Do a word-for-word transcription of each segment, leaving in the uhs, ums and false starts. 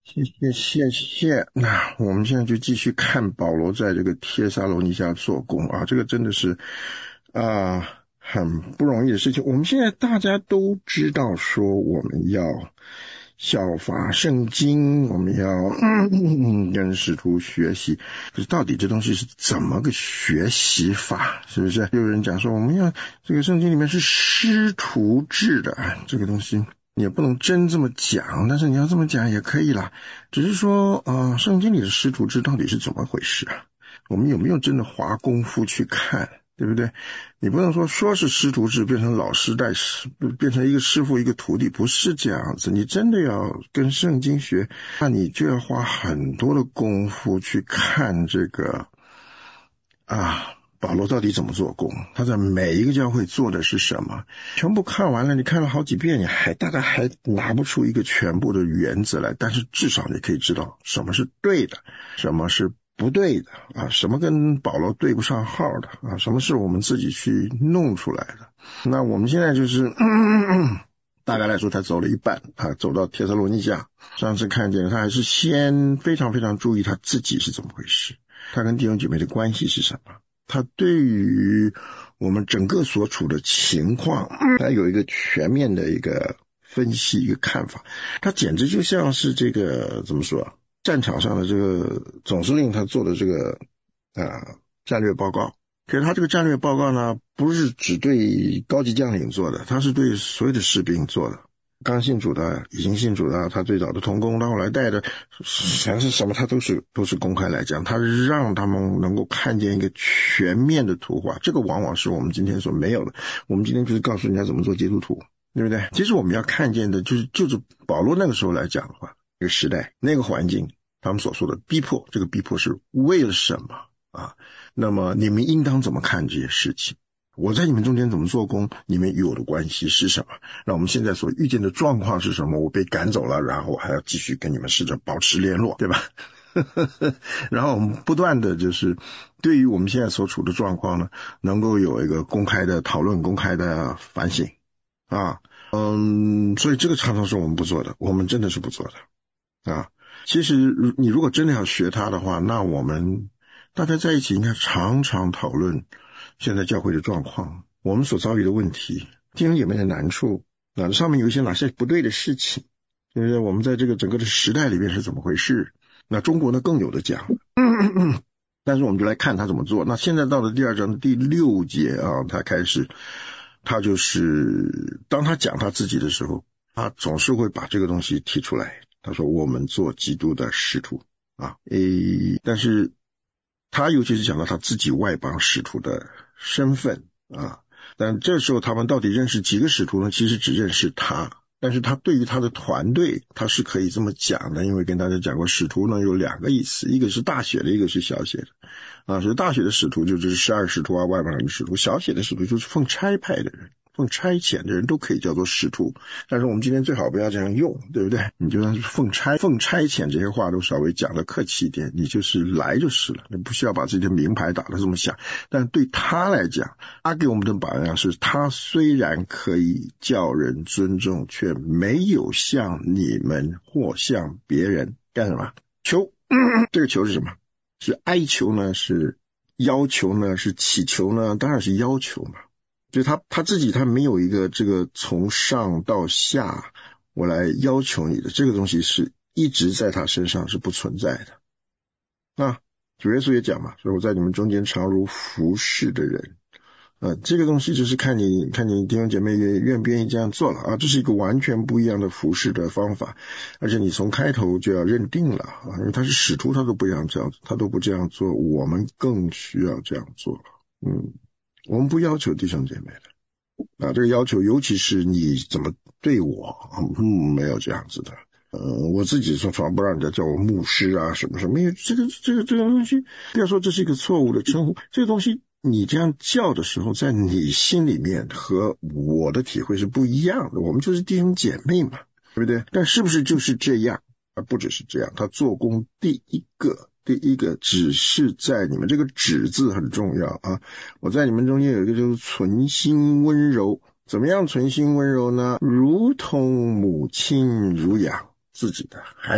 谢谢谢谢。那我们现在就继续看保罗在这个帖撒罗尼迦做工啊，这个真的是啊、呃、很不容易的事情。我们现在大家都知道说我们要效法圣经，我们要、嗯、跟使徒学习，可是到底这东西是怎么个学习法？是不是？有人讲说我们要这个圣经里面是师徒制的，这个东西你也不能真这么讲，但是你要这么讲也可以啦。只是说呃，圣经里的师徒制到底是怎么回事啊？我们有没有真的花功夫去看，对不对？你不能说说是师徒制变成老师带师，变成一个师傅一个徒弟，不是这样子。你真的要跟圣经学，那你就要花很多的功夫去看这个啊保罗到底怎么做工，他在每一个教会做的是什么，全部看完了，你看了好几遍，你还大概还拿不出一个全部的原则来，但是至少你可以知道什么是对的，什么是不对的啊，什么跟保罗对不上号的啊，什么是我们自己去弄出来的。那我们现在就是嗯大概来说他走了一半啊，走到帖撒罗尼迦，上次看见他还是先非常非常注意他自己是怎么回事，他跟弟兄姐妹的关系是什么，他对于我们整个所处的情况他有一个全面的一个分析一个看法，他简直就像是这个怎么说战场上的这个总司令他做的这个啊战略报告。可是他这个战略报告呢，不是只对高级将领做的，他是对所有的士兵做的。刚信主的，已经信主的，他最早的同工，他后来带的，全是什么，他都是都是公开来讲，他让他们能够看见一个全面的图画。这个往往是我们今天所没有的。我们今天就是告诉人家怎么做基督徒，对不对？其实我们要看见的就是就是保罗那个时候来讲的话，那个时代那个环境，他们所说的逼迫，这个逼迫是为了什么啊？那么你们应当怎么看这些事情？我在你们中间怎么做工？你们与我的关系是什么？那我们现在所遇见的状况是什么？我被赶走了，然后我还要继续跟你们试着保持联络，对吧？然后我们不断的就是对于我们现在所处的状况呢，能够有一个公开的讨论，公开的反省啊，嗯，所以这个常常是我们不做的，我们真的是不做的啊。其实你如果真的要学它的话，那我们大家在一起应该常常讨论现在教会的状况，我们所遭遇的问题，弟兄姐妹的难处，那上面有一些哪些不对的事情，对不对？我们在这个整个的时代里面是怎么回事？那中国呢更有的讲，但是我们就来看他怎么做。那现在到了第二章的第六节啊，他开始，他就是当他讲他自己的时候，他总是会把这个东西提出来。他说我们做基督的使徒啊，诶，但是他尤其是讲到他自己外邦使徒的身份啊，但这时候他们到底认识几个使徒呢？其实只认识他，但是他对于他的团队他是可以这么讲的，因为跟大家讲过使徒呢有两个意思，一个是大写的，一个是小写的啊，所以大写的使徒就是十二使徒啊，外邦人的使徒，小写的使徒就是奉差派的人，奉差遣的人都可以叫做使徒，但是我们今天最好不要这样用，对不对？你就算是奉差奉差遣这些话都稍微讲的客气一点，你就是来就是了，你不需要把自己的名牌打得这么响。但对他来讲，他给我们的榜样是，他虽然可以叫人尊重，却没有向你们或向别人干什么？求。这个求是什么？是哀求呢？是要求呢？是祈求呢？当然是要求嘛。就是他他自己他没有一个这个从上到下我来要求你的，这个东西是一直在他身上是不存在的。那主耶稣也讲嘛，说我在你们中间常如服侍的人，呃，这个东西就是看你看你弟兄姐妹愿愿不愿意这样做了啊，这是一个完全不一样的服侍的方法，而且你从开头就要认定了啊，因为他是使徒，他都不这样他都不这样做，我们更需要这样做了。嗯，我们不要求弟兄姐妹的啊，这个要求尤其是你怎么对我，嗯，没有这样子的。呃，我自己说从不让人家叫我牧师啊什么什么，因为这个这个这个东西，不要说这是一个错误的称呼，这个东西你这样叫的时候，在你心里面和我的体会是不一样的，我们就是弟兄姐妹嘛，对不对？但是不是就是这样？啊，不只是这样，他做工第一个第一个只是在你们，这个止字很重要啊！我在你们中间有一个就是存心温柔，怎么样存心温柔呢？如同母亲乳养自己的孩子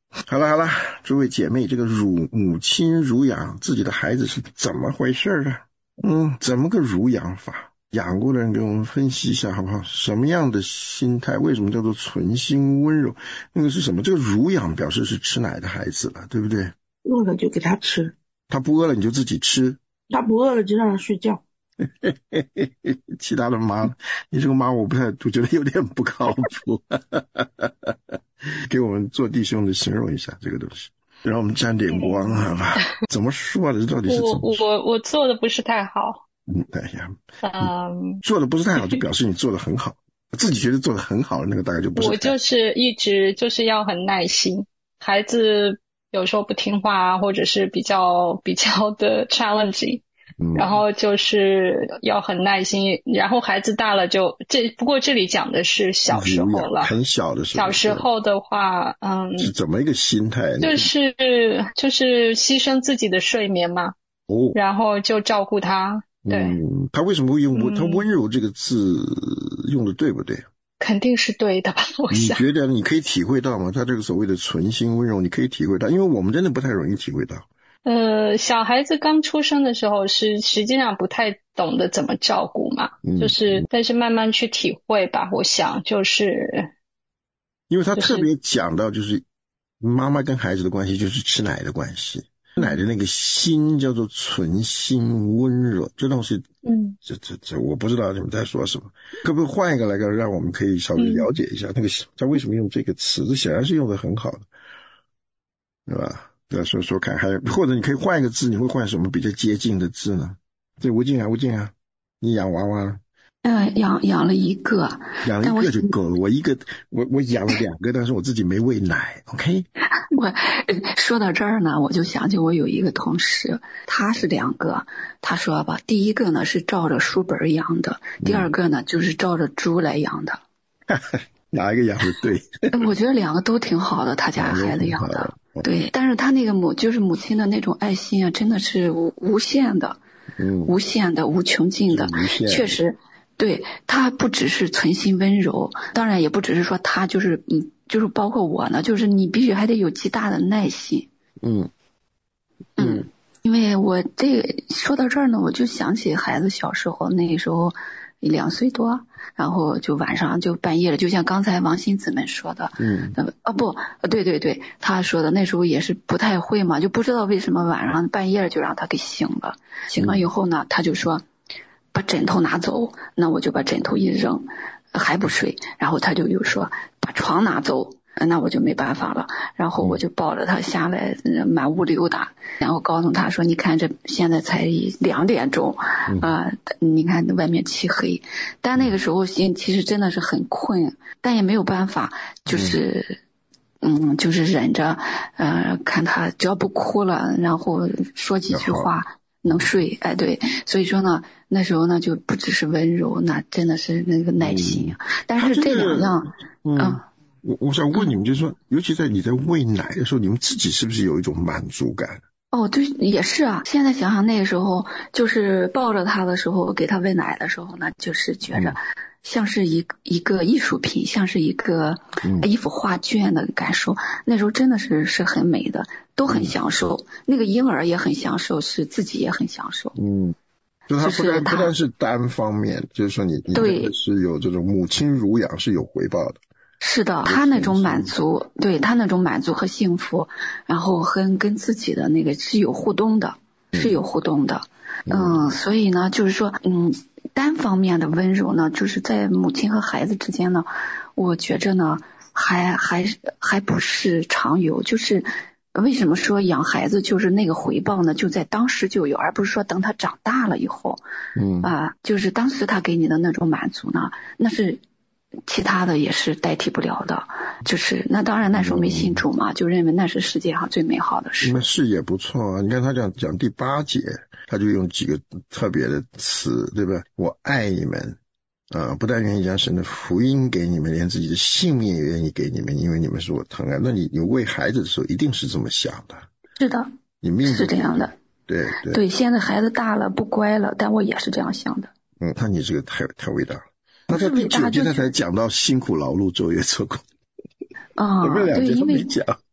好了好了，诸位姐妹，这个乳母亲乳养自己的孩子是怎么回事啊？嗯，怎么个乳养法？养过的人给我们分析一下好不好？什么样的心态？为什么叫做存心温柔？那个是什么？这个乳养表示是吃奶的孩子了，对不对？ 饿了就给他吃， 他不饿了你就自己吃， 他不饿了就让他睡觉。 其他的妈，你这个妈我不太，我觉得有点不靠谱。给我们做弟兄的形容一下这个东西，让我们沾点光好吧？怎么说的？这到底是怎么说？ 我我我做的不是太好。 嗯，哎呀， 嗯， 做的不是太好，就表示你做的很好。自己觉得做的很好的那个大概就不是。 我就是一直就是要很耐心，孩子有时候不听话，或者是比较比较的 challenging。 嗯、 然后就是要很耐心，然后孩子大了就这不过这里讲的是小时候了， 很小的时候。 小时候的话，嗯， 是怎么一个心态呢？ 就是就是牺牲自己的睡眠嘛， 哦， 然后就照顾他。对， 嗯，他为什么会用温？他温柔这个字用的对不对？ 肯定是对的吧？我想。 你觉得你可以体会到吗？他这个所谓的存心温柔，你可以体会到，因为我们真的不太容易体会到。 呃，小孩子刚出生的时候是实际上不太懂得怎么照顾嘛， 嗯、 就是但是慢慢去体会吧，我想就是因为他特别讲到就是妈妈跟孩子的关系就是吃奶的关系，吃奶的那个心叫做存心温柔，这东西嗯，这这这我不知道你们在说什么，可不可以换一个来个让我们可以稍微了解一下、嗯、那个他为什么用这个词，这显然是用的很好的，对吧？再说说看，还有或者你可以换一个字，你会换什么比较接近的字呢？这吴静啊，吴静啊，你养娃娃了？ 呃，养养了一个， 养了一个就够了。我一个，我我养了两个，但是我自己没喂奶。OK， 我说到这儿呢，我就想起我有一个同事，他是两个，他说吧，第一个呢是照着书本养的，第二个呢、嗯、就是照着猪来养的。 哪一个养的对？ 我觉得两个都挺好的，他家孩子养的。对，但是他那个母就是母亲的那种爱心啊，真的是无无限的，嗯，无限的无穷尽的，确实，对，他不只是存心温柔，当然也不只是说他就是嗯，就是包括我呢，就是你必须还得有极大的耐心， 嗯嗯，因为我这个说到这儿呢，我就想起孩子小时候那时候。两岁多，然后就晚上就半夜了，就像刚才王新姊们说的， 嗯， 啊不，对对对，他说的那时候也是不太会嘛，就不知道为什么晚上半夜就让他给醒了，醒了以后呢，他就说把枕头拿走，那我就把枕头一扔，还不睡，然后他就又说把床拿走。那我就没办法了，然后我就抱着他下来满屋溜达，然后告诉他说你看这现在才两点钟啊、呃，你看外面漆黑，但那个时候心其实真的是很困，但也没有办法，就是嗯就是忍着呃看他只要不哭了，然后说几句话能睡，哎对，所以说呢那时候呢就不只是温柔，那真的是那个耐心、嗯、但是这两样嗯。嗯我我想问你们，就是说，尤其在你在喂奶的时候，你们自己是不是有一种满足感？ 哦，对，也是啊。现在想想那个时候，就是抱着他的时候，给他喂奶的时候呢，就是觉着像是一个、嗯、一个艺术品，像是一个一幅画卷的感受。嗯、那时候真的是是很美的，都很享受。嗯、那个婴儿也很享受，是自己也很享受。 嗯。就他不但不但是单方面，就是说你你对是有这种母亲乳养是有回报的。 是的，他那种满足，对他那种满足和幸福，然后跟跟自己的那个是有互动的，是有互动的，嗯，嗯所以呢，就是说，嗯，单方面的温柔呢，就是在母亲和孩子之间呢，我觉着呢，还还还不是常有，就是为什么说养孩子就是那个回报呢？就在当时就有，而不是说等他长大了以后， 嗯啊，就是当时他给你的那种满足呢，那是。其他的也是代替不了的，就是那当然那时候没信主嘛，嗯、就认为那是世界上最美好的事。 那是也不错啊！你看他讲讲第八节，他就用几个特别的词，对吧？我爱你们啊、呃，不但愿意将神的福音给你们，连自己的性命也愿意给你们，因为你们是我疼爱。那你你喂孩子的时候一定是这么想的。 是的， 你命是这样的。 对对对，现在孩子大了不乖了，但我也是这样想的。 嗯，那你这个太太伟大了。那在第九节他才讲到辛苦劳碌昼夜做工， 啊、哦，对，因为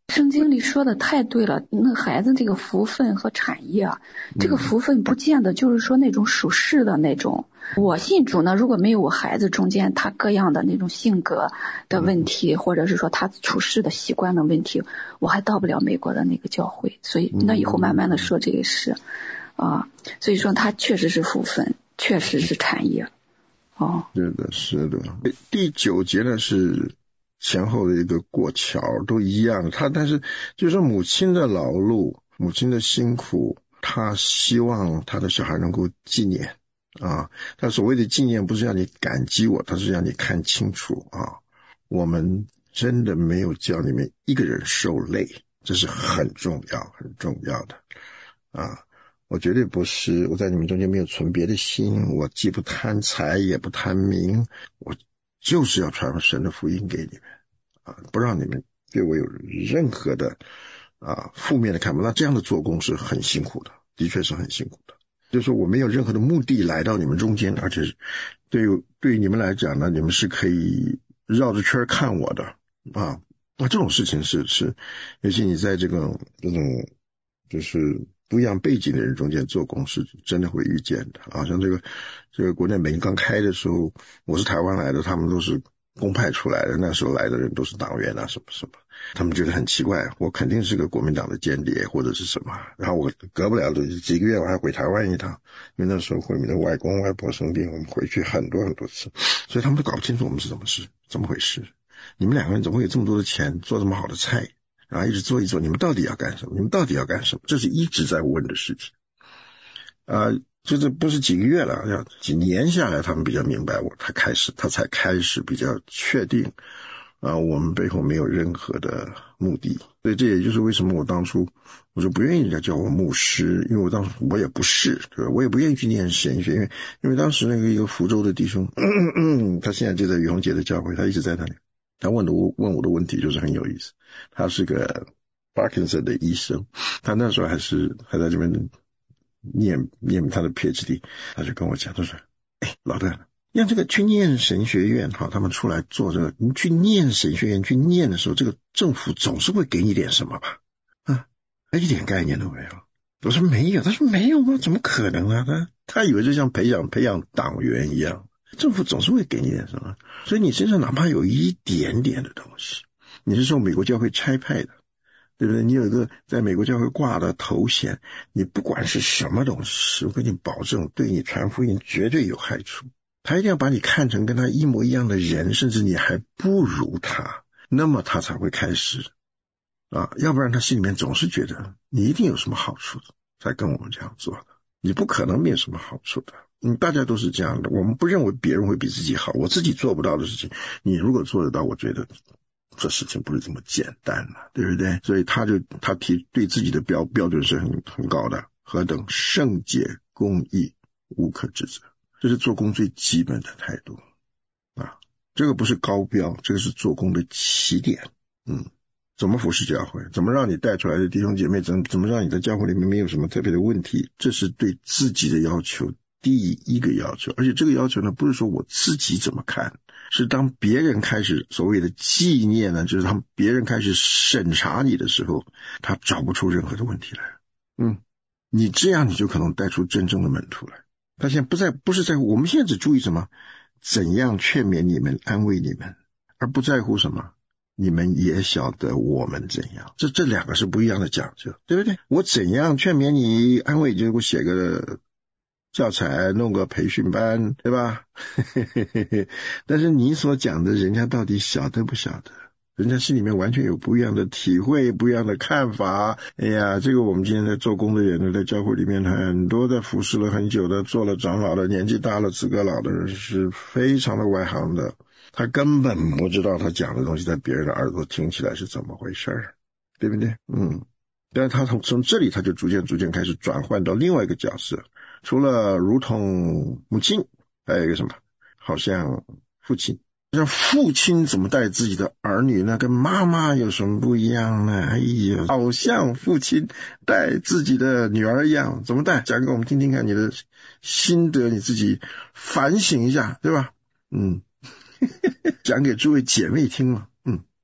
圣经里说的太对了，那孩子这个福分和产业啊，这个福分不见得就是说那种属世的那种。我信主呢，如果没有我孩子中间他各样的那种性格的问题，或者是说他处事的习惯的问题，我还到不了美国的那个教会。所以那以后慢慢的说这个事啊，所以说他确实是福分，确实是产业。哦， 是的，是的。第九节呢是前后的一个过桥，都一样。他但是就是说母亲的劳碌，母亲的辛苦，他希望他的小孩能够纪念啊。他所谓的纪念不是让你感激我，他是让你看清楚啊，我们真的没有叫你们一个人受累，这是很重要很重要的啊。我绝对不是，我在你们中间没有存别的心，我既不贪财也不贪名，我就是要传神的福音给你们啊，不让你们对我有任何的啊负面的看法。那这样的做工是很辛苦的，的确是很辛苦的。就是说我没有任何的目的来到你们中间，而且对对你们来讲呢，你们是可以绕着圈看我的啊。那这种事情是是，尤其你在这个这种就是不一样背景的人中间做工是真的会遇见的啊。像这个这个国内门刚开的时候，我是台湾来的，他们都是公派出来的，那时候来的人都是党员啊什么什么，他们觉得很奇怪，我肯定是个国民党的间谍或者是什么，然后我隔不了的几个月我还回台湾一趟，因为那时候回你的外公外婆生病，我们回去很多很多次，所以他们都搞不清楚我们是怎么事怎么回事，你们两个人怎么会有这么多的钱做这么好的菜，然后一直做一做，你们到底要干什么？你们到底要干什么？这是一直在问的事情啊、呃，就是不是几个月了，要几年下来，他们比较明白我，他开始他才开始比较确定啊、呃，我们背后没有任何的目的。所以这也就是为什么我当初我就不愿意人家叫我牧师，因为我当时我也不是，对吧？我也不愿意去念神学，因为因为当时那个一个福州的弟兄，咳咳咳他现在就在雨虹节的教会，他一直在那里。他问的我问我的问题就是很有意思，他是个 Parkinson 的医生，他那时候还是还在这边念念他的 PhD， 他就跟我讲，他说：“哎，老邓，让这个去念神学院，好，他们出来做这个，你去念神学院去念的时候，这个政府总是会给你点什么吧？啊，他一点概念都没有。”我说没有，他说没有吗？怎么可能啊？他他以为就像培养培养党员一样。政府总是会给你点什么，所以你身上哪怕有一点点的东西，你是受美国教会差派的，对不对？你有一个在美国教会挂的头衔，你不管是什么东西，我跟你保证，对你传福音绝对有害处。他一定要把你看成跟他一模一样的人，甚至你还不如他，那么他才会开始啊，要不然他心里面总是觉得你一定有什么好处才跟我们这样做的，你不可能没有什么好处的。嗯，大家都是这样的，我们不认为别人会比自己好，我自己做不到的事情，你如果做得到，我觉得这事情不是这么简单了，对不对？所以他就他提对自己的标标准是很很高的，何等圣洁公义，无可指责，这是做工最基本的态度啊。这个不是高标，这个是做工的起点。嗯，怎么服侍教会，怎么让你带出来的弟兄姐妹，怎么怎么让你在教会里面没有什么特别的问题，这是对自己的要求。第一个要求，而且这个要求呢，不是说我自己怎么看，是当别人开始所谓的纪念呢，就是当别人开始审查你的时候，他找不出任何的问题来。嗯，你这样你就可能带出真正的门徒来。他现在不在，不是在乎，我们现在只注意什么？怎样劝勉你们，安慰你们，而不在乎什么？你们也晓得我们怎样，这这两个是不一样的讲究，对不对？我怎样劝勉你，安慰，就给我写个教材，弄个培训班，对吧？但是你所讲的人家到底晓得不晓得？人家心里面完全有不一样的体会，不一样的看法。哎呀，这个我们今天在做工的人呢，在教会里面很多的服侍了很久的，做了长老的，年纪大了资格老的人是非常的外行的，他根本不知道他讲的东西在别人的耳朵听起来是怎么回事，对不对？嗯。但是他从从这里他就逐渐逐渐开始转换到另外一个角色，除了如同母亲，还有一个什么，好像父亲。像父亲怎么带自己的儿女呢？跟妈妈有什么不一样呢？哎呀，好像父亲带自己的女儿一样，怎么带？讲给我们听听看你的心得，你自己反省一下，对吧？嗯，讲给诸位姐妹听嘛。嗯，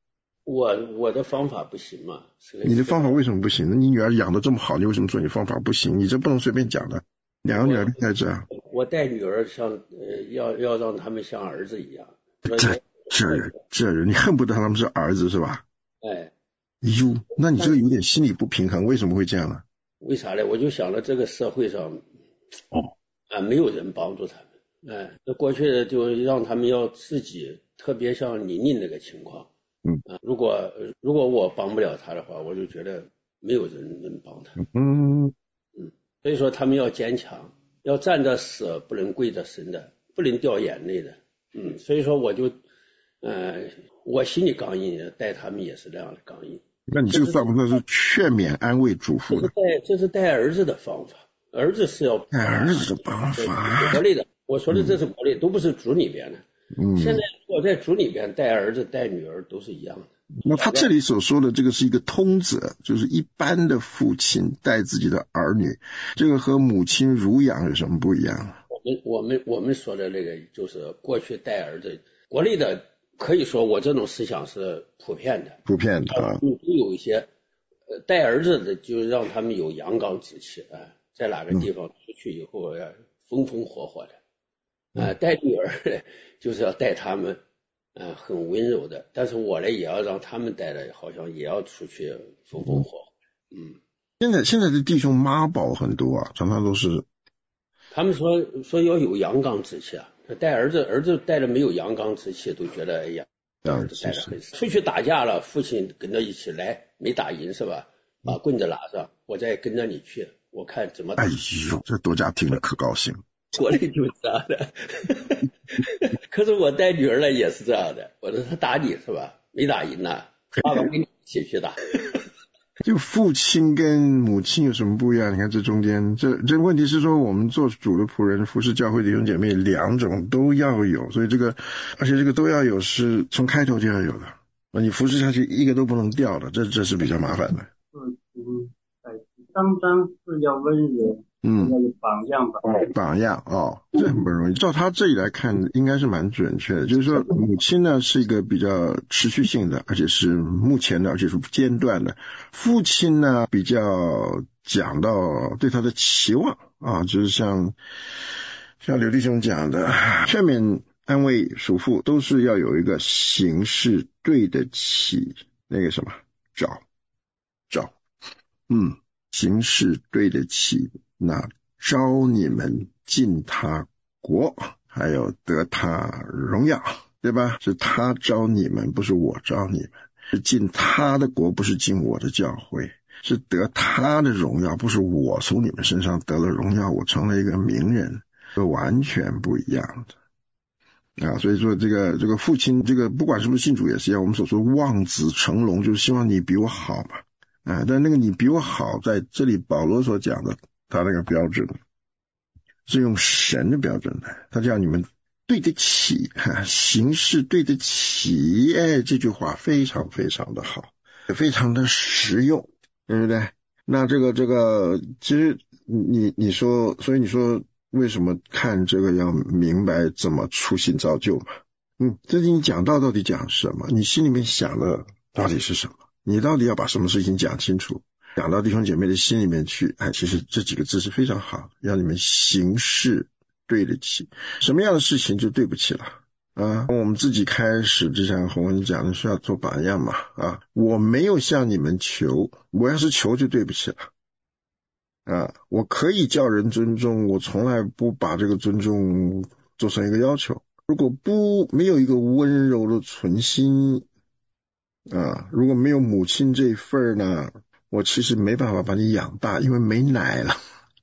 我我的方法不行嘛。 你的方法为什么不行？你女儿养得这么好，你为什么说你方法不行？你这不能随便讲的。两个女儿应该这样。 我带女儿像呃，要要让他们像儿子一样。 这这人这人，你恨不得他们是儿子是吧？ 哎， 哟，那你这个有点心理不平衡，为什么会这样呢？ 为啥呢？我就想了，这个社会上， 哦， 啊，没有人帮助他们，哎，那过去就让他们要自己，特别像妮妮那个情况， 嗯， 啊，如果如果我帮不了他的话，我就觉得没有人能帮他， 嗯嗯，所以说他们要坚强，要站着死不能跪着生的，不能掉眼泪的，嗯，所以说我就，呃，我心里刚硬，带他们也是那样的刚硬。 那你这个算不算是劝勉安慰嘱咐的？ 这是带这是带儿子的方法，儿子是要带儿子的方法。 国内的，我说的这是国内，都不是族里边的。 嗯， 现在我在族里边带儿子带女儿都是一样的。 那他这里所说的这个是一个通则，就是一般的父亲带自己的儿女，这个和母亲乳养有什么不一样？ 我们我们我们说的那个就是过去带儿子，国内的可以说我这种思想是普遍的， 普遍的啊。 嗯，有一些呃带儿子的就让他们有阳刚之气啊，在哪个地方出去以后要风风火火的，啊，带女儿的就是要带他们。嗯，很温柔的，但是我呢也要让他们带的，好像也要出去风风火火。嗯， 现在现在的弟兄妈宝很多啊，常常都是。 他们说说要有阳刚之气啊，带儿子儿子带着没有阳刚之气，都觉得哎呀，儿子带着很出去打架了，父亲跟着一起来，没打赢是吧？把棍子拿上，我再跟着你去，我看怎么打。 哎呦，这多家听了可高兴。 国内就是这样的。可是我带女儿呢也是这样的，我说他打你是吧？没打赢呢，爸爸跟你一起去打。 就父亲跟母亲有什么不一样？你看这中间，这这问题是说，我们做主的仆人、服侍教会的弟兄姐妹，两种都要有，所以这个，而且这个都要有，是从开头就要有的。你服侍下去，一个都不能掉的，这这是比较麻烦的。 嗯嗯，单单是要温柔。嗯，要有榜样吧。 榜样哦，这很不容易。照他这里来看，应该是蛮准确的。就是说，母亲呢是一个比较持续性的，而且是目前的，而且是不间断的。父亲呢比较讲到对他的期望啊，就是像像刘弟兄讲的，劝勉、安慰、嘱咐，都是要有一个形式对得起那个什么招招，嗯，形式对得起。那招你们进他国，还有得他荣耀，对吧？是他招你们，不是我招你们。是进他的国，不是进我的教会。是得他的荣耀，不是我从你们身上得了荣耀，我成了一个名人，是完全不一样的啊。所以说这个这个父亲，这个不管是不是信主也是一样，我们所说望子成龙，就是希望你比我好嘛啊。但那个你比我好，在这里保罗所讲的他那个标准是用神的标准的，他叫你们对得起，形式对得起，哎，这句话非常非常的好，非常的实用，对不对？那这个这个，其实你你说，所以你说为什么看这个要明白怎么初心造就嘛？嗯，这你讲到到底讲什么？你心里面想的到底是什么？你到底要把什么事情讲清楚？讲到弟兄姐妹的心里面去，哎，其实这几个字是非常好，让你们行事对得起，什么样的事情就对不起了啊。我们自己开始，就像洪文讲的，需要做榜样嘛啊。我没有向你们求，我要是求就对不起了啊。我可以叫人尊重，我从来不把这个尊重做成一个要求。如果不没有一个温柔的存心啊，如果没有母亲这一份呢，我其实没办法把你养大，因为没奶了。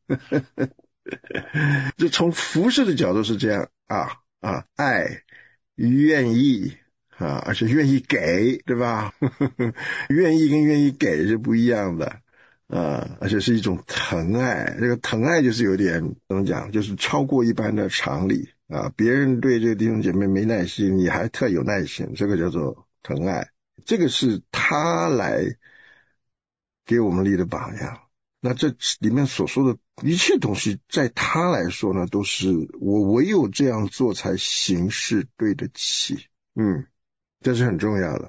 就从服侍的角度是这样啊啊，爱、愿意啊，而且愿意给，对吧？愿意跟愿意给是不一样的啊，而且是一种疼爱。这个疼爱就是有点怎么讲，就是超过一般的常理啊。别人对这个弟兄姐妹没耐心，你还特有耐心，这个叫做疼爱。这个是他来给我们立的榜样。那这里面所说的一切东西，在他来说呢，都是我唯有这样做才行事对得起。嗯，这是很重要的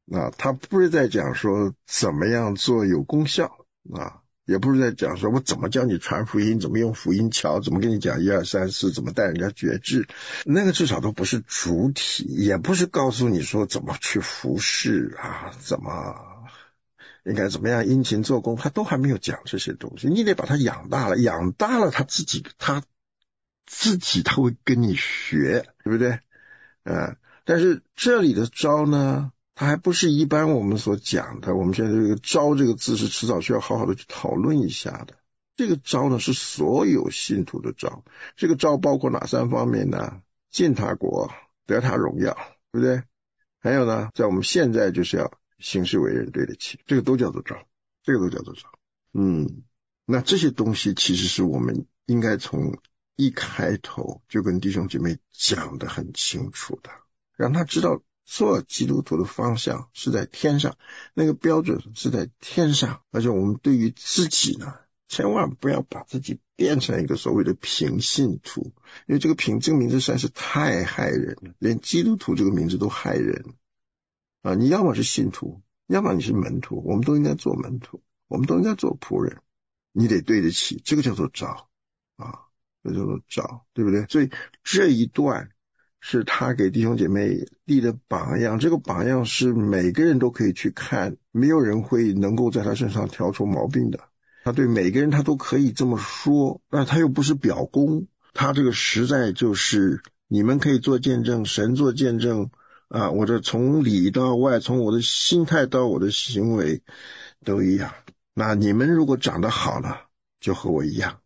啊，他不是在讲说怎么样做有功效啊，也不是在讲说我怎么教你传福音，怎么用福音桥，怎么跟你讲一二三四，怎么带人家觉知，那个至少都不是主体，也不是告诉你说怎么去服侍啊，怎么应该怎么样殷勤做工，他都还没有讲这些东西。你得把他养大了，养大了他自己他自己他会跟你学，对不对？呃，但是这里的招呢，它还不是一般我们所讲的，我们现在这个招这个字是迟早需要好好的去讨论一下的。这个招呢是所有信徒的招，这个招包括哪三方面呢？进他国，得他荣耀，对不对？还有呢，在我们现在就是要行事为人对得起，这个都叫做招，这个都叫做招。嗯，那这些东西其实是我们应该从一开头就跟弟兄姐妹讲得很清楚的，让他知道做基督徒的方向是在天上，那个标准是在天上。而且我们对于自己呢，千万不要把自己变成一个所谓的平信徒，因为这个平这个名字实在是太害人了，连基督徒这个名字都害人啊！你要么是信徒，要么你是门徒，我们都应该做门徒，我们都应该做仆人，你得对得起，这个叫做招啊，这叫做招，对不对？所以这一段是他给弟兄姐妹立的榜样，这个榜样是每个人都可以去看，没有人会能够在他身上挑出毛病的。他对每个人他都可以这么说，那他又不是表功，他这个实在就是你们可以做见证，神做见证啊！我这从里到外，从我的心态到我的行为都一样。那你们如果长得好了，就和我一样。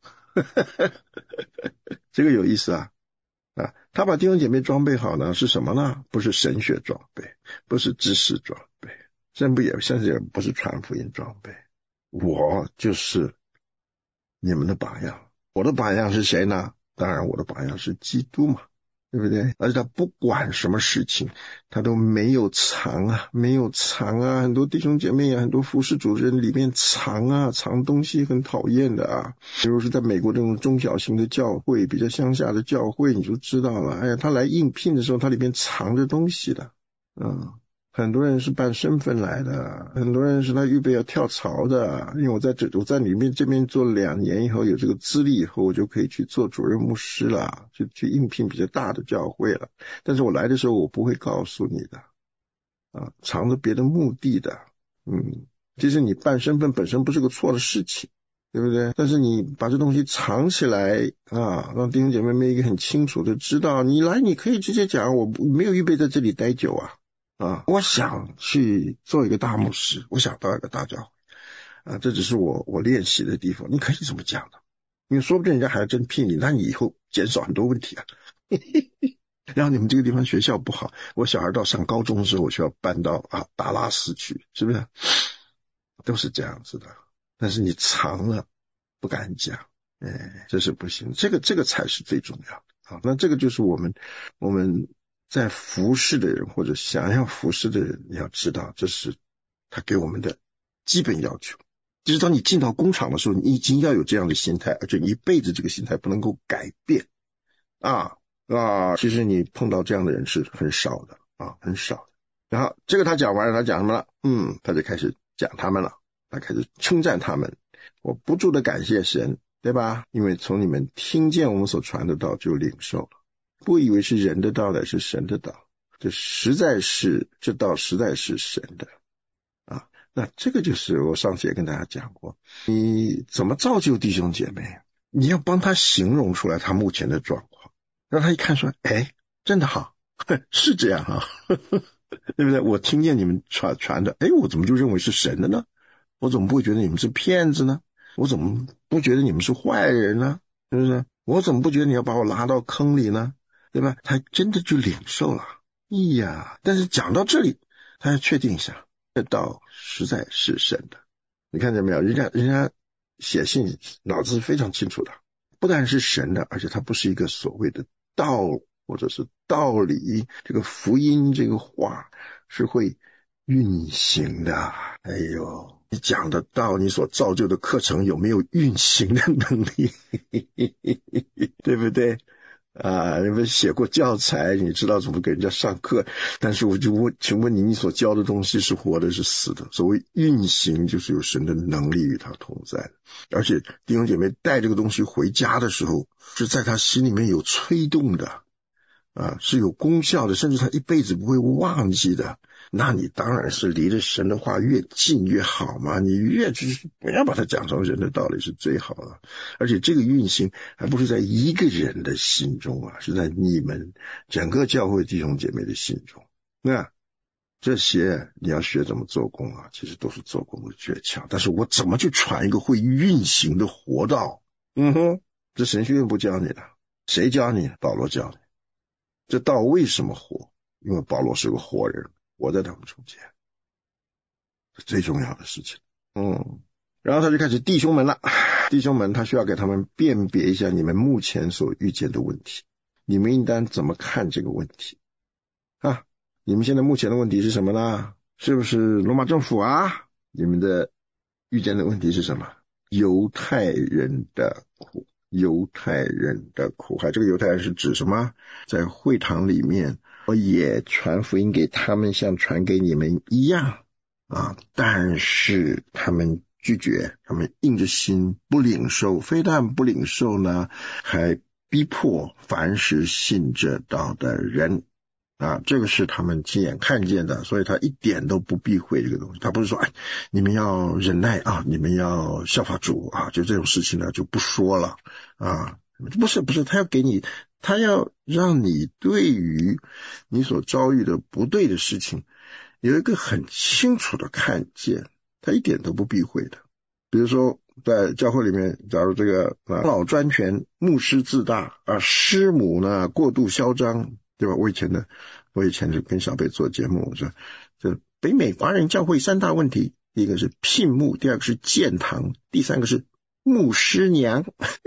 这个有意思啊！啊，他把弟兄姐妹装备好呢，是什么呢？不是神学装备，不是知识装备，甚不也甚至也不是传福音装备。我就是你们的榜样，我的榜样是谁呢？当然我的榜样是基督嘛，对不对？而且他不管什么事情他都没有藏啊，没有藏啊。很多弟兄姐妹啊，很多服事主任里面藏啊，藏东西很讨厌的啊。比如是在美国这种中小型的教会，比较乡下的教会，你就知道了，哎呀，他来应聘的时候他里面藏着东西的。嗯，很多人是办身份来的，很多人是他预备要跳槽的。因为我在这我在里面这边做了两年以后，有这个资历以后，我就可以去做主任牧师了，去去应聘比较大的教会了。但是我来的时候我不会告诉你的啊，藏着别的目的的。嗯，其实你办身份本身不是个错的事情，对不对？但是你把这东西藏起来啊，让弟兄姐妹们一个很清楚的知道，你来你可以直接讲，我没有预备在这里待久啊。啊，我想去做一个大牧师，我想到一个大教会啊，这只是我我练习的地方，你可以这么讲的，因为说不定人家还真聘你，那你以后减少很多问题啊。然后你们这个地方学校不好，我小孩到上高中的时候，我需要搬到啊达拉斯去，是不是？都是这样子的。但是你藏了，不敢讲，哎，这是不行，这个这个才是最重要的。好，那这个就是我们我们。在服侍的人或者想要服侍的人，你要知道这是他给我们的基本要求。就是当你进到工厂的时候，你已经要有这样的心态，而且一辈子这个心态不能够改变啊啊！其实你碰到这样的人是很少的啊，很少的。然后这个他讲完了，他讲什么了？嗯，他就开始讲他们了，他开始称赞他们。我不住的感谢神，对吧？因为从你们听见我们所传的道就领受了。不以为是人的道，乃是神的道，这实在是这道实在是神的啊。那这个就是我上次也跟大家讲过，你怎么造就弟兄姐妹，你要帮他形容出来他目前的状况，让他一看说，哎，真的好，是这样啊，对不对？我听见你们传传的，哎，我怎么就认为是神的呢？我怎么不会觉得你们是骗子呢？我怎么不觉得你们是坏人呢？是不是？我怎么不觉得你要把我拉到坑里呢？对吧？他真的就领受了，哎呀！但是讲到这里，他要确定一下，这道实在是神的。你看见没有？人家人家写信脑子是非常清楚的，不但是神的，而且它不是一个所谓的道或者是道理，这个福音这个话是会运行的。哎呦！你讲得到你所造就的课程有没有运行的能力？对不对？ 啊，你们写过教材，你知道怎么给人家上课，但是我就问，请问你，你所教的东西是活的是死的？所谓运行，就是有神的能力与他同在，而且弟兄姐妹带这个东西回家的时候，是在他心里面有催动的啊，是有功效的，甚至他一辈子不会忘记的。那你当然是离着神的话越近越好嘛，你越就是不要把它讲成人的道理是最好的。而且这个运行还不是在一个人的心中啊，是在你们整个教会弟兄姐妹的心中。那这些你要学怎么做工啊，其实都是做工的诀窍。但是我怎么去传一个会运行的活道？嗯哼，这神学院不教你的，谁教你？保罗教你。这道为什么活？因为保罗是个活人，活在他们中间，这最重要的事情。嗯，然后他就开始弟兄们了，弟兄们，他需要给他们辨别一下你们目前所遇见的问题，你们应当怎么看这个问题啊？你们现在目前的问题是什么呢？是不是罗马政府啊？你们的遇见的问题是什么？犹太人的苦，犹太人的苦害。这个犹太人是指什么？在会堂里面我也传福音给他们，像传给你们一样啊，但是他们拒绝，他们硬着心不领受，非但不领受呢，还逼迫凡是信这道的人啊，这个是他们亲眼看见的，所以他一点都不避讳这个东西。他不是说哎，你们要忍耐啊，你们要效法主啊，就这种事情呢就不说了啊，不是不是，他要给你，他要让你对于你所遭遇的不对的事情有一个很清楚的看见，他一点都不避讳的。比如说在教会里面，假如这个啊老专权，牧师自大啊，师母呢过度嚣张，对吧？我以前的我以前就跟小贝做节目，我说这北美华人教会三大问题，第一个是聘牧，第二个是建堂，第三个是牧师娘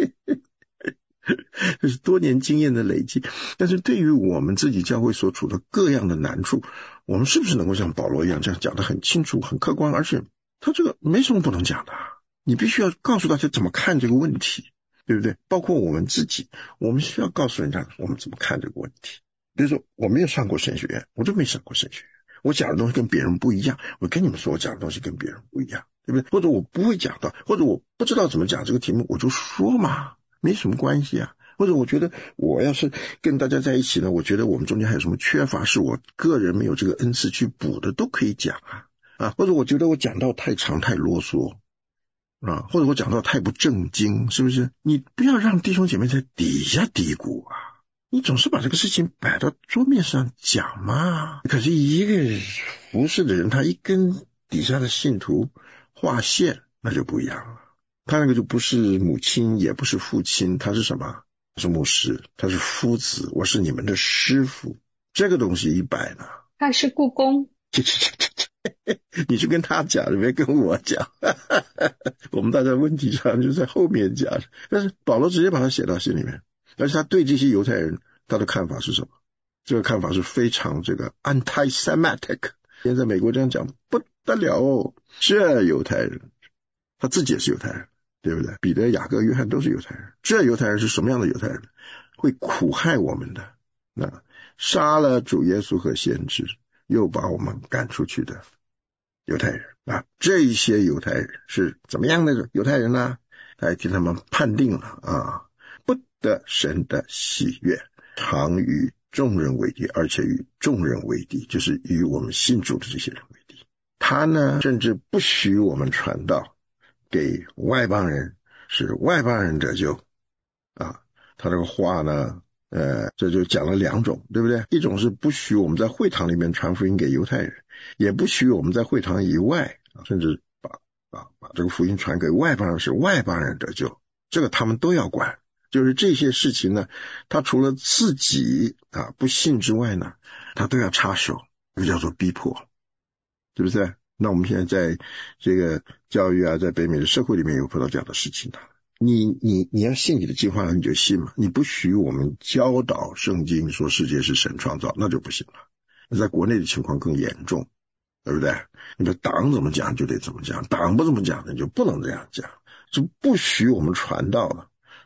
这是多年经验的累积。但是对于我们自己教会所处的各样的难处，我们是不是能够像保罗一样这样讲得很清楚很客观，而且他这个没什么不能讲的，你必须要告诉大家怎么看这个问题，对不对？包括我们自己，我们需要告诉人家我们怎么看这个问题。比如说我没有上过神学院，我就没上过神学院，我讲的东西跟别人不一样，我跟你们说我讲的东西跟别人不一样，对不对？或者我不会讲到，或者我不知道怎么讲这个题目，我就说嘛，没什么关系啊。或者我觉得我要是跟大家在一起呢，我觉得我们中间还有什么缺乏是我个人没有这个恩赐去补的，都可以讲啊啊。或者我觉得我讲到太长太啰嗦啊，或者我讲到太不正经，是不是？你不要让弟兄姐妹在底下嘀咕啊，你总是把这个事情摆到桌面上讲嘛。可是一个服侍的人，他一跟底下的信徒划线，那就不一样了。他那个就不是母亲，也不是父亲，他是什么？他是牧师，他是夫子，我是你们的师傅。这个东西一摆呢， 他是故宫。 你去跟他讲，你别跟我讲我们大家问题上就在后面讲。但是保罗直接把它写到心里面，而且他对这些犹太人他的看法是什么？这个看法是非常这个 anti-Semitic， 现在美国这样讲不得了哦，这犹太人他自己也是犹太人，对不对？彼得、雅各、约翰都是犹太人。这犹太人是什么样的犹太人？会苦害我们的，那杀了主耶稣和先知，又把我们赶出去的犹太人啊。这一些犹太人是怎么样的犹太人呢？他还替他们判定了啊，不得神的喜悦，常与众人为敌，而且与众人为敌，就是与我们信主的这些人为敌。他呢，甚至不许我们传道给外邦人，使外邦人得救啊。他这个话呢呃，这就讲了两种，对不对？一种是不许我们在会堂里面传福音给犹太人，也不许我们在会堂以外甚至把啊把这个福音传给外邦人，使外邦人得救，这个他们都要管。就是这些事情呢，他除了自己啊不信之外呢，他都要插手，这个叫做逼迫，对不对？那我们现在在这个教育啊，在北美的社会里面有碰到这样的事情的。你你你要信你的计划，你就信嘛。你不许我们教导圣经说世界是神创造，那就不行了。在国内的情况更严重，对不对？你的党怎么讲就得怎么讲，党不怎么讲你就不能这样讲，就不许我们传道了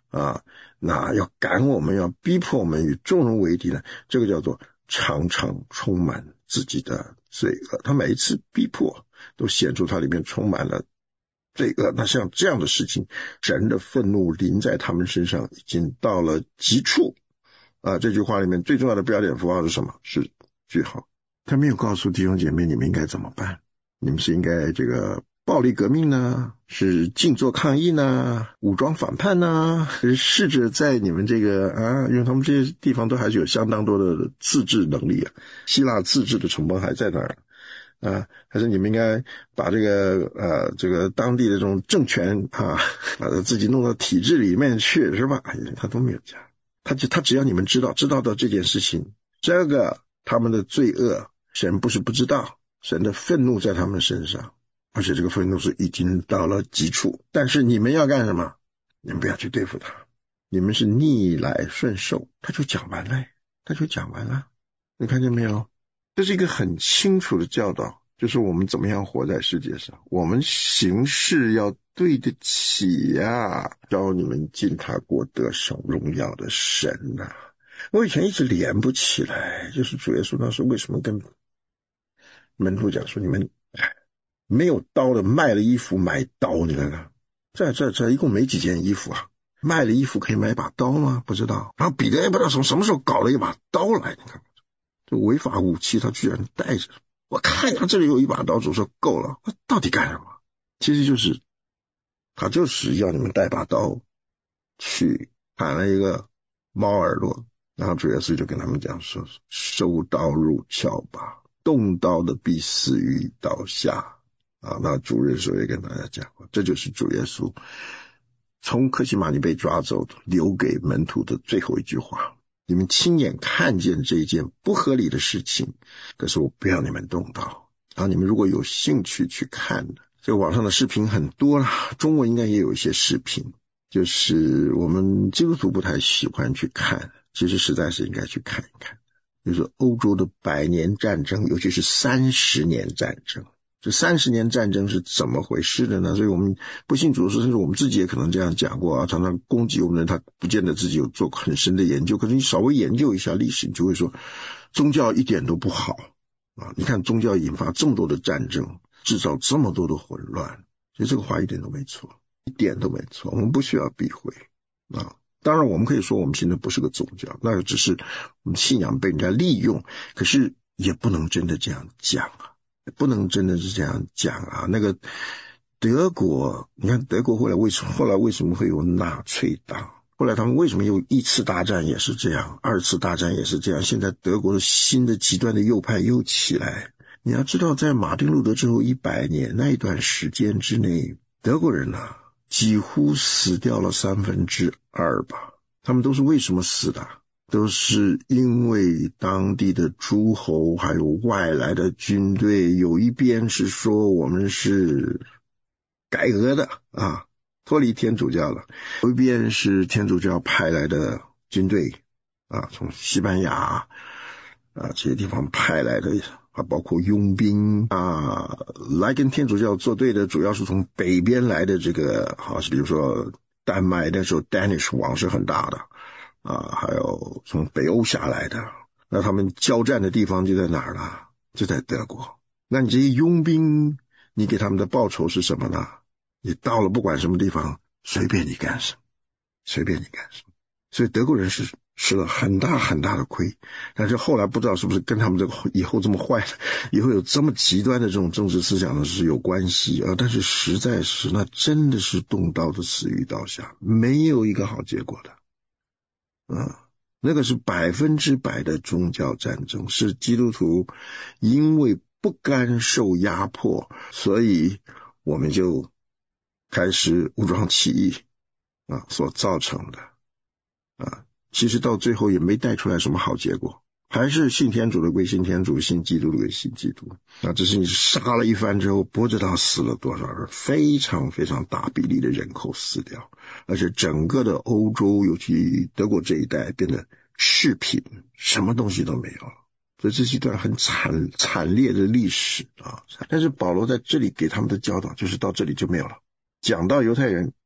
啊，那要赶我们，要逼迫我们与众人为敌呢，这个叫做常常充满自己的罪恶。他每一次逼迫都显出他里面充满了罪恶。那像这样的事情，神的愤怒临在他们身上已经到了极处啊。这句话里面最重要的标点符号是什么？是句号。他没有告诉弟兄姐妹你们应该怎么办，你们是应该这个暴力革命呢，是静坐抗议呢，武装反叛呢，还是试着在你们这个啊，因为他们这些地方都还是有相当多的自治能力啊，希腊自治的成本还在那儿啊，还是你们应该把这个呃这个当地的这种政权啊，把它自己弄到体制里面去，是吧？他都没有讲，他只他只要你们知道，知道到这件事情，这个他们的罪恶，神不是不知道，神的愤怒在他们身上。而且这个愤怒是已经到了极处，但是你们要干什么？你们不要去对付他，你们是逆来顺受。他就讲完了，他就讲完了。你看见没有？这是一个很清楚的教导，就是我们怎么样活在世界上，我们行事要对得起呀，招你们进他国得胜荣耀的神啊。我以前一直连不起来，就是主耶稣那时候为什么跟门徒讲说，你们没有刀的卖了衣服买刀，你看看，这这这一共没几件衣服啊，卖了衣服可以买一把刀吗？不知道。然后彼得也不知道从什么时候搞了一把刀来，你看，这违法武器他居然带着。我看他这里有一把刀，主说够了，他到底干什么？其实就是他就是要你们带把刀去砍了一个猫耳朵，然后主耶稣就跟他们讲说，收刀入鞘吧，动刀的必死于刀下。啊，那主耶稣也跟大家讲过，这就是主耶稣从客西马尼被抓走留给门徒的最后一句话。你们亲眼看见这一件不合理的事情，可是我不要你们动刀。啊，你们如果有兴趣去看的，这个网上的视频很多啦，中文应该也有一些视频，就是我们基督徒不太喜欢去看，其实实在是应该去看一看。就是欧洲的百年战争，尤其是三十年战争。这三十年战争是怎么回事的呢？所以我们不信主的时候，甚至我们自己也可能这样讲过啊，常常攻击我们的人，他不见得自己有做很深的研究，可是你稍微研究一下历史，你就会说宗教一点都不好啊！你看宗教引发这么多的战争，制造这么多的混乱，所以这个话一点都没错，一点都没错，我们不需要避讳啊。当然我们可以说我们现在不是个宗教，那只是我们信仰被人家利用，可是也不能真的这样讲啊。不能真的是这样讲啊！那个德国，你看德国后来为什么后来为什么会有纳粹党？后来他们为什么有一次大战也是这样，二次大战也是这样？现在德国的新的极端的右派又起来。你要知道，在马丁路德之后一百年那一段时间之内，德国人啊几乎死掉了三分之二吧。他们都是为什么死的？都是因为当地的诸侯还有外来的军队，有一边是说我们是改革的啊，脱离天主教了，有一边是天主教派来的军队啊，从西班牙啊这些地方派来的啊，包括佣兵啊，来跟天主教作对的主要是从北边来的这个好，比如说丹麦那时候 Danish 王是很大的啊，还有从北欧下来的，那他们交战的地方就在哪儿了？就在德国。那你这些佣兵，你给他们的报酬是什么呢？你到了不管什么地方，随便你干什么，随便你干什么。所以德国人是吃了很大很大的亏，但是后来不知道是不是跟他们这个以后这么坏，以后有这么极端的这种政治思想的是有关系啊。但是实在是那真的是动刀的死于刀下，没有一个好结果的。嗯，那个是百分之百的宗教战争，是基督徒因为不甘受压迫，所以我们就开始武装起义啊所造成的啊。其实到最后也没带出来什么好结果，还是信天主的归信天主，信基督的归信基督。那只是你杀了一番之后，不知道死了多少人，非常非常大比例的人口死掉，而且整个的欧洲，尤其德国这一带变得赤贫，什么东西都没有了。所以这是一段很惨惨烈的历史啊！但是保罗在这里给他们的教导就是到这里就没有了。讲到犹太人，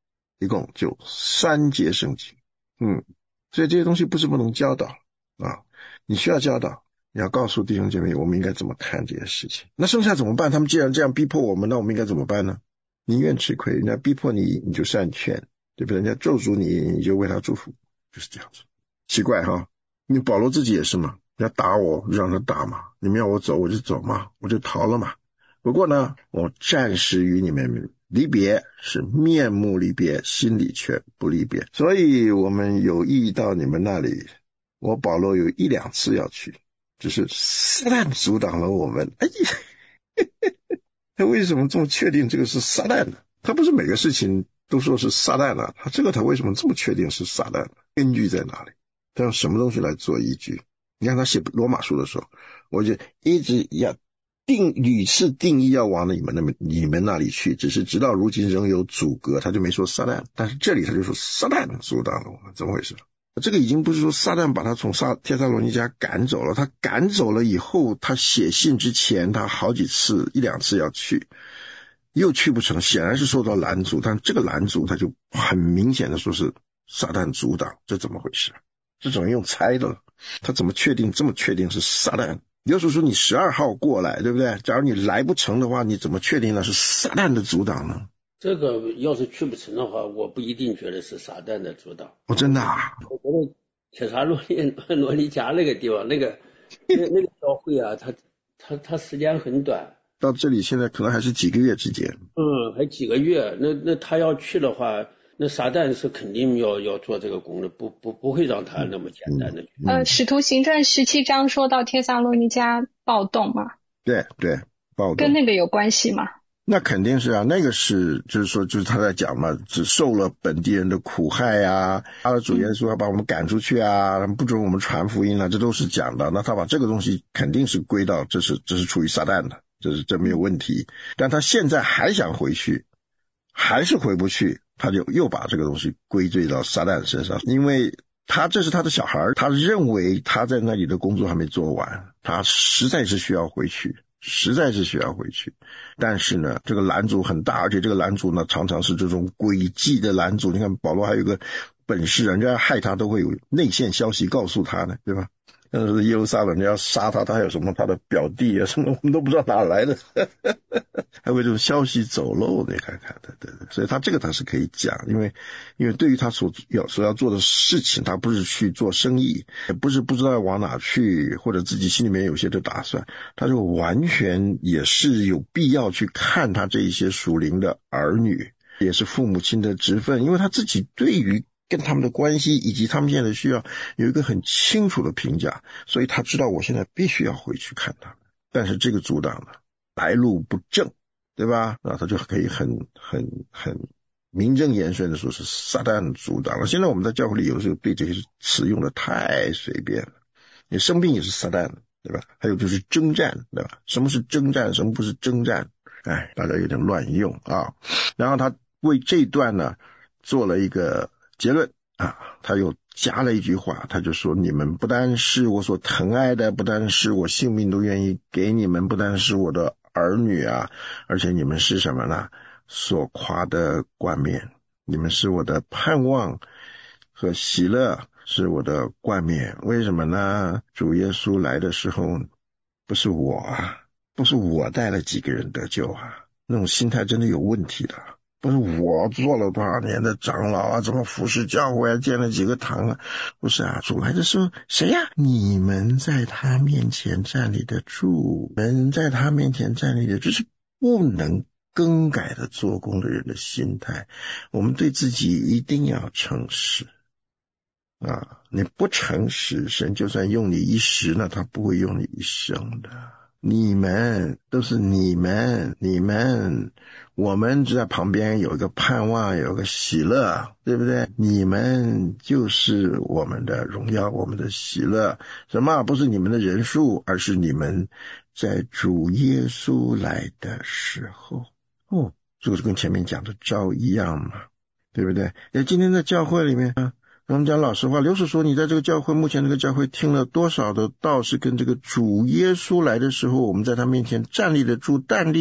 一共就三节圣经。嗯，所以这些东西不是不能教导啊，你需要教导，你要告诉弟兄姐妹我们应该怎么看这些事情。那剩下怎么办？他们既然这样逼迫我们，那我们应该怎么办呢？宁愿吃亏，人家逼迫你你就善劝，对不对？人家咒诅你你就为他祝福，就是这样子。奇怪哈，你保罗自己也是嘛，人家打我让他打嘛，你们要我走我就走嘛，我就逃了嘛。不过呢，我暂时与你们离别，是面目离别，心里却不离别。所以我们有意到你们那里，我保罗有一两次要去，只是撒旦阻挡了我们。哎呀，他为什么这么确定这个是撒旦呢？他不是每个事情都说是撒旦啊，他这个他为什么这么确定是撒旦呢？根据在哪里？他用什么东西来做依据？你看他写罗马书的时候，我就一直要定屡次定义要往你们那你们那里去，只是直到如今仍有阻隔，他就没说撒旦，但是这里他就说撒旦阻挡了我们，怎么回事？这个已经不是说撒旦把他从撒帖撒罗尼迦赶走了，他赶走了以后，他写信之前他好几次一两次要去，又去不成，显然是受到拦阻，但这个拦阻他就很明显的说是撒旦阻挡，这怎么回事？这怎么用猜的了？他怎么确定这么确定是撒旦？有时候说你十二号过来，对不对？假如你来不成的话，你怎么确定那是撒旦的阻挡呢？ 这个要是去不成的话，我不一定觉得是撒旦的阻挡。 哦，真的啊？ 我觉得帖撒罗尼罗尼迦那个地方，那个那那个教会啊，它它它时间很短， 到这里现在可能还是几个月之间。 嗯，还几个月。那那他要去的话，那撒旦是肯定要要做这个工的，不不不会让他那么简单的。 嗯、 呃，使徒行传十七章说到帖撒罗尼迦暴动嘛？ 对对，暴动跟那个有关系吗？ 那肯定是啊，那个是就是说就是他在讲嘛，只受了本地人的苦害啊，他的主耶稣要把我们赶出去啊，不准我们传福音啊，这都是讲的。那他把这个东西肯定是归到这是这是出于撒旦的，这是这没有问题。但他现在还想回去，还是回不去，他就又把这个东西归罪到撒旦身上，因为他这是他的小孩，他认为他在那里的工作还没做完，他实在是需要回去。实在是需要回去，但是呢这个拦阻很大，而且这个拦阻呢常常是这种诡计的拦阻。你看保罗还有一个本事，人家害他都会有内线消息告诉他呢，对吧？但是耶路撒冷人家要杀他，他还有什么他的表弟啊什么我们都不知道哪来的还会这种消息走漏的，看看对对对，所以他这个他是可以讲，因为因为对于他所要所要做的事情，他不是去做生意，也不是不知道往哪去，或者自己心里面有些的打算，他就完全也是有必要去看他这一些属灵的儿女，也是父母亲的职分，因为他自己对于跟他们的关系以及他们现在的需要有一个很清楚的评价，所以他知道我现在必须要回去看他们。但是这个阻挡呢来路不正，对吧？那他就可以很很很名正言顺的说是撒旦阻挡了。现在我们在教会里有时候对这些词用的太随便了，你生病也是撒旦，对吧？还有就是征战，对吧？什么是征战，什么不是征战？哎，大家有点乱用啊。然后他为这段呢做了一个结论啊，他又加了一句话，他就说你们不单是我所疼爱的，不单是我性命都愿意给你们，不单是我的儿女啊，而且你们是什么呢？所夸的冠冕，你们是我的盼望和喜乐，是我的冠冕。为什么呢？主耶稣来的时候不是我啊，不是我带了几个人得救啊，那种心态真的有问题的。不是我做了多少年的长老啊，怎么服侍教会啊，建了几个堂啊，不是啊，主来的时候谁呀？你们在他面前站立得住，你们在他面前站立的，这是不能更改的做工的人的心态。我们对自己一定要诚实啊！你不诚实，神就算用你一时呢，他不会用你一生的。你们都是你们，你们，我们只在旁边有一个盼望，有一个喜乐，对不对？你们就是我们的荣耀，我们的喜乐。什么？不是你们的人数，而是你们在主耶稣来的时候。哦，这个是跟前面讲的招一样嘛，对不对？那今天在教会里面啊，我们讲老实话，刘叔说你在这个教会，目前这个教会听了多少的道是跟这个主耶稣来的时候，我们在他面前站立得住，站立着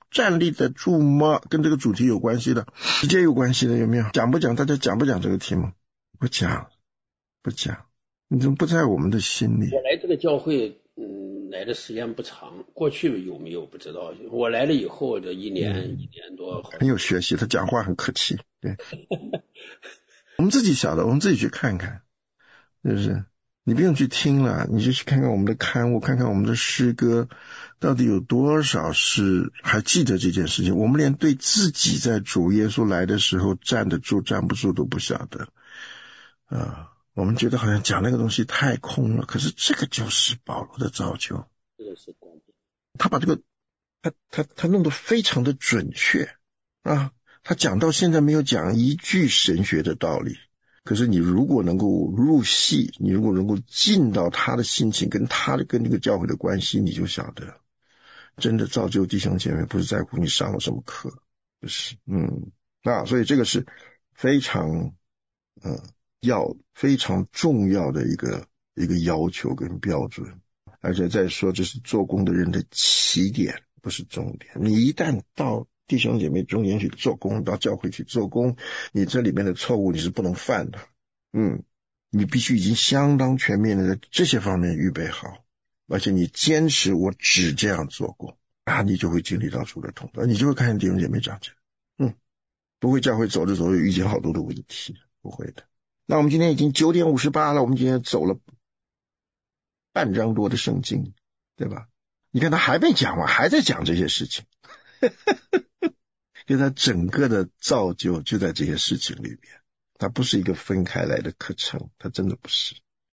站立得住吗？跟这个主题有关系的，直接有关系的，有没有？讲不讲？大家讲不讲这个题目？不讲，不讲，你怎么不在我们的心里？ 我来这个教会，嗯，来的时间不长，过去有没有不知道。我来了以后，这一年、嗯、一年多， 很有学习，他讲话很客气，对。我们自己晓得，我们自己去看看，是不是？你不用去听了，你就去看看我们的刊物，看看我们的诗歌，到底有多少是还记得这件事情。我们连对自己在主耶稣来的时候站得住站不住都不晓得啊！我们觉得好像讲那个东西太空了，可是这个就是保罗的造就， 这个是关键。 他把这个他他他弄得非常的准确啊！他讲到现在没有讲一句神学的道理。可是你如果能够入戏，你如果能够进到他的心情跟他的跟这个教会的关系，你就晓得真的造就弟兄姐妹不是在乎你上了什么课，不是，嗯，啊，所以这个是非常呃要非常重要的一个一个要求跟标准，而且再说这是做工的人的起点，不是终点。你一旦到弟兄姐妹中间去做工，到教会去做工，你这里面的错误你是不能犯的，嗯，你必须已经相当全面的在这些方面预备好，而且你坚持我只这样做工啊，你就会经历到主的同在，你就会看见弟兄姐妹长起来，嗯，不会教会走着走着遇见好多的问题，不会的。那我们今天已经九点五十八了，我们今天走了半章多的圣经，对吧？你看他还没讲完，还在讲这些事情。因为他整个的造就就在这些事情里面，它不是一个分开来的课程，它真的不是。